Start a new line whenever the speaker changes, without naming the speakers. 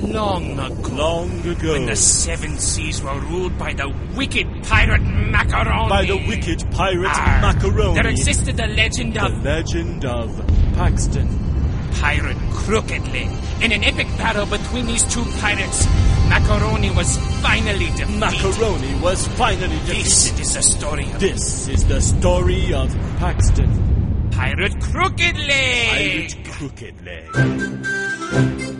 Long ago.
Long ago.
When the seven seas were ruled by the wicked pirate Macaroni.
By the wicked pirate Macaroni.
There existed the legend of...
The legend of Paxton.
Pirate Crooked Leg. In an epic battle between these two pirates, Macaroni was finally defeated.
Macaroni was finally defeated.
This is the story of...
This is the story of Paxton.
Pirate Crooked Leg.
Pirate Crooked Leg.